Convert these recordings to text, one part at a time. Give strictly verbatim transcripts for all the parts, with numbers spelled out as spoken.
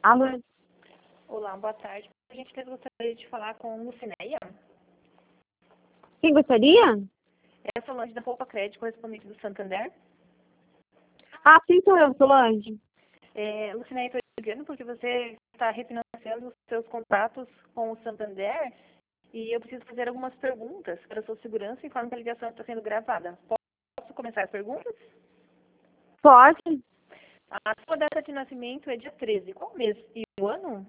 Alô? Olá, boa tarde. A gente gostaria de falar com Lucinéia. Quem gostaria? É a Solange da Poupa Crédito, correspondente do Santander. Ah, sim, sou eu, Solange. É, Lucinéia, estou ligando porque você está refinanciando os seus contratos com o Santander e eu preciso fazer algumas perguntas para a sua segurança, informe que a ligação está sendo gravada. Posso começar as perguntas? Pode? A sua data de nascimento é dia treze. Qual mês e o ano?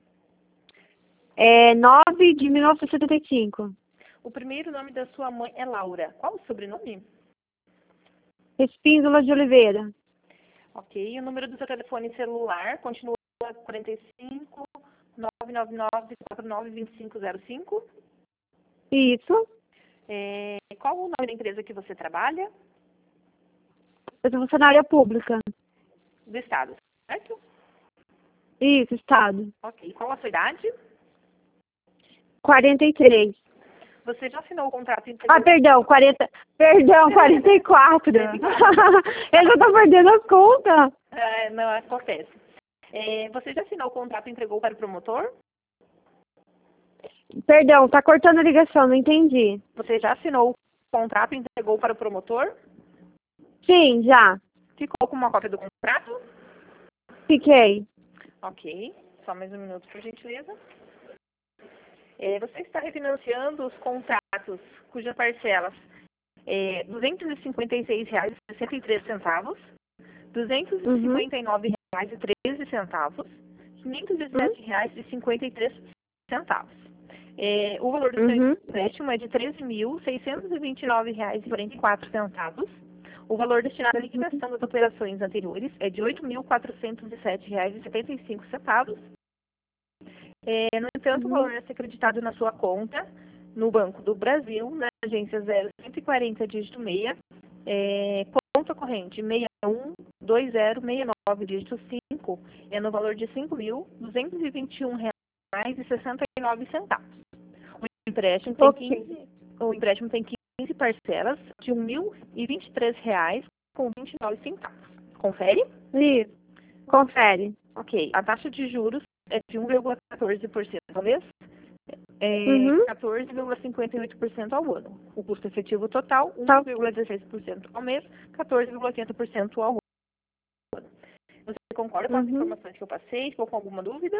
É nove de mil novecentos e setenta e cinco. O primeiro nome da sua mãe é Laura. Qual o sobrenome? Espíndola de Oliveira. Ok. O número do seu telefone celular continua quarenta e cinco, nove nove nove, quatro nove, dois cinco zero cinco. Isso. É, qual o nome da empresa que você trabalha? Eu sou funcionária pública. Do estado, certo? Isso, estado. Ok. Qual a sua idade? quarenta e três. Você já assinou o contrato em Ah, perdão, quarenta. Perdão, quarenta e quatro. Eu já tô perdendo as contas. É, não acontece. É, você já assinou o contrato e entregou para o promotor? Perdão, tá cortando a ligação, não entendi. Você já assinou o contrato e entregou para o promotor? Sim, já. Ficou com uma cópia do contrato? Fiquei. Ok. Só mais um minuto, por gentileza. É, você está refinanciando os contratos cujas parcelas é duzentos e cinquenta e seis reais e sessenta e três centavos, duzentos e cinquenta e nove reais e treze centavos, quinhentos e dezessete reais e cinquenta e três centavos. É, o valor do seu Uhum. empréstimo é de treze mil seiscentos e vinte e nove reais e quarenta e quatro centavos. O valor destinado à liquidação das operações anteriores é de oito mil quatrocentos e sete reais e setenta e cinco centavos. É, no entanto, o Uhum. valor a ser acreditado na sua conta no Banco do Brasil, na agência zero cento e quarenta, dígito seis, é, conta corrente seis um dois zero seis nove, dígito cinco, é no valor de cinco mil duzentos e vinte e um reais e sessenta e nove centavos. O empréstimo tem Ok. quinze, o empréstimo tem quinze parcelas de um mil e vinte e três reais com vinte e nove centavos. Confere? Isso. Confere. Ok. A taxa de juros é de um vírgula quatorze por cento ao mês, é Uhum. quatorze vírgula cinquenta e oito por cento ao ano. O custo efetivo total, Tá. um vírgula dezesseis por cento ao mês, quatorze vírgula oitenta por cento ao ano. Você concorda com as Uhum. informações que eu passei? Ficou com alguma dúvida?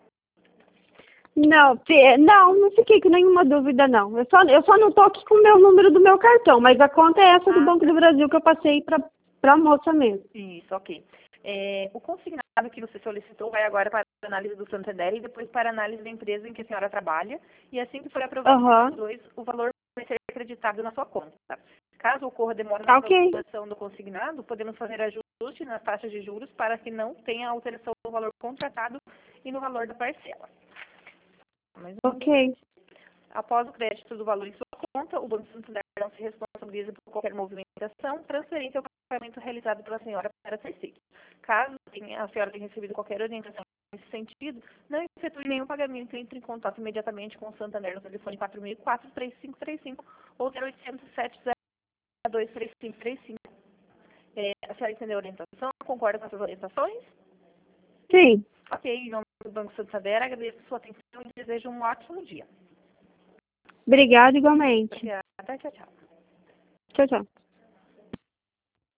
Não, pe- não, não fiquei com nenhuma dúvida, não. Eu só, eu só não tô aqui com o meu número do meu cartão, mas a conta é essa do Ah, Banco do Brasil que eu passei para a moça mesmo. isso, ok. É, o consignado que você solicitou vai agora para a análise do Santander e depois para a análise da empresa em que a senhora trabalha. E assim que for aprovado Aham. os dois, o valor vai ser acreditado na sua conta. Caso ocorra demora na Tá ok. aprovação do consignado, podemos fazer ajuste nas taxas de juros para que não tenha alteração no valor contratado e no valor da parcela. Mais um Ok. minuto. Após o crédito do valor em sua conta, o Banco Santander não se responsabiliza por qualquer movimentação, transferência ou pagamento realizado pela senhora para terceiro. Caso tenha- a senhora tenha recebido qualquer orientação nesse sentido, não efetue nenhum pagamento e entre em contato imediatamente com o Santander no telefone quatro mil e quatro, três cinco três cinco ou zero oitocentos, sete zero dois, três cinco três cinco. É, a senhora entendeu a orientação? Concorda com essas orientações? Sim. Ok, em nome do Banco Santander, agradeço a sua atenção e desejo um ótimo dia. Obrigada igualmente. Obrigada, tchau, tchau. Tchau, tchau.